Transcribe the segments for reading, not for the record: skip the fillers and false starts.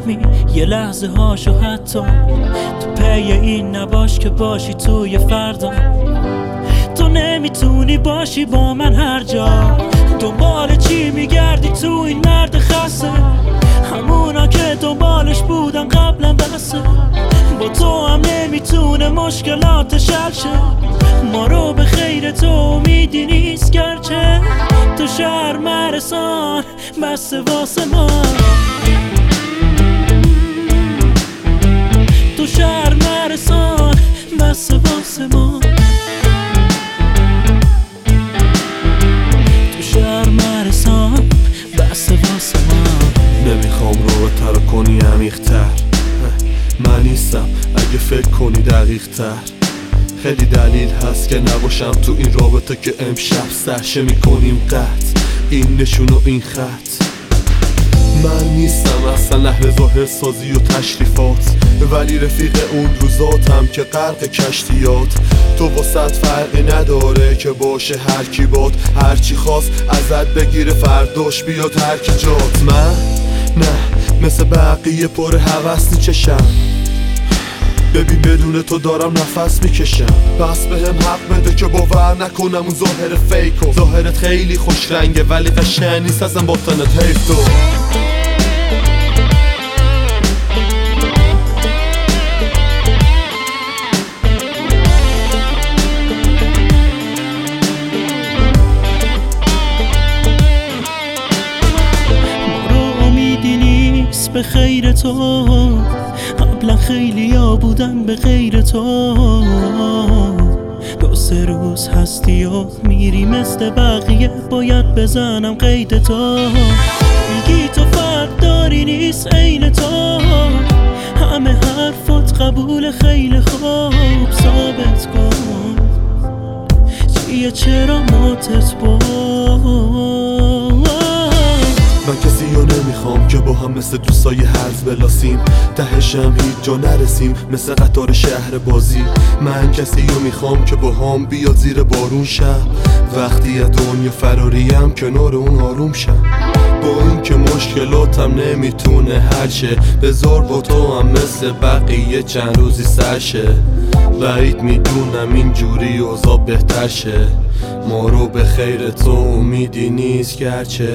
نفهمی یه لحظه هاشو حتی تو پی این نباش که باشی توی فردا. تو نمیتونی باشی با من هر جا، دنبال چی میگردی تو این مرد خسته؟ همونا که دنبالش بودم قبلا بسه. با تو هم نمیتونه مشکلاتش حل شه. ما رو به خیر تو امیدی نیست گرچه تو شهر مرسان بسته واسه ما. تو شهر مرسان بسته واسه ما. تو شهر مرسان بسته واسه ما. نمیخوام رو تر کنی عمیق‌تر، من نیستم اگه فکر کنی دقیق‌تر. خیلی دلیل هست که نباشم تو این رابطه که امشب سرشه میکنیم قطع. این نشون و این خط. من نیستم اصلا اهل ظاهر سازی و تشریفات، ولی رفیق اون روزاتم که غرق کشتیات. تو واسط فرقی نداره که باشه هر کی باد، هر چی خواست ازت بگیره فرداش بیاد هر کی جات. من نه مثل بقیه پر هوس نیچشم، ببین بدون تو دارم نفس میکشم. پس بهم حق بده که باور نکنم اون ظاهر فیکو. ظاهرت خیلی خوش رنگه ولی قشنگ نیست اصلا باطنت حیف تو. به خیر تو قبلا خیلی ها بودن به غیر تو. 2-3 روز هستی و میری مثل بقیه، باید بزنم قید تو. میگی تو فرق داری نیست عین تو، همه حرفات قبول خیلی خوب. ثابت کن چیه چرا ماتت من کسی رو نمیخوام که با هم مثل دوستای هرز بلاسیم، تهشم هیچ جا نرسیم مثل قطار شهر بازی. من کسی رو میخوام که با هم بیاد زیر بارون شب، وقتی از دنیا فراریم کنار اون آروم شم. با این که مشکلاتم نمیتونه حل شه، بذار با تو هم مثل بقیه چند روزی سر شه. بعید میدونم اینجوری اوضاع بهتر شه. ما رو به خیر تو امیدی نیست گرچه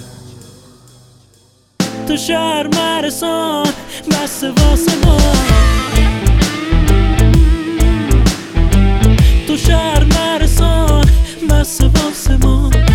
تو شهر مرسان بسته واسه ما. تو شهر مرسان بسته واسه ما.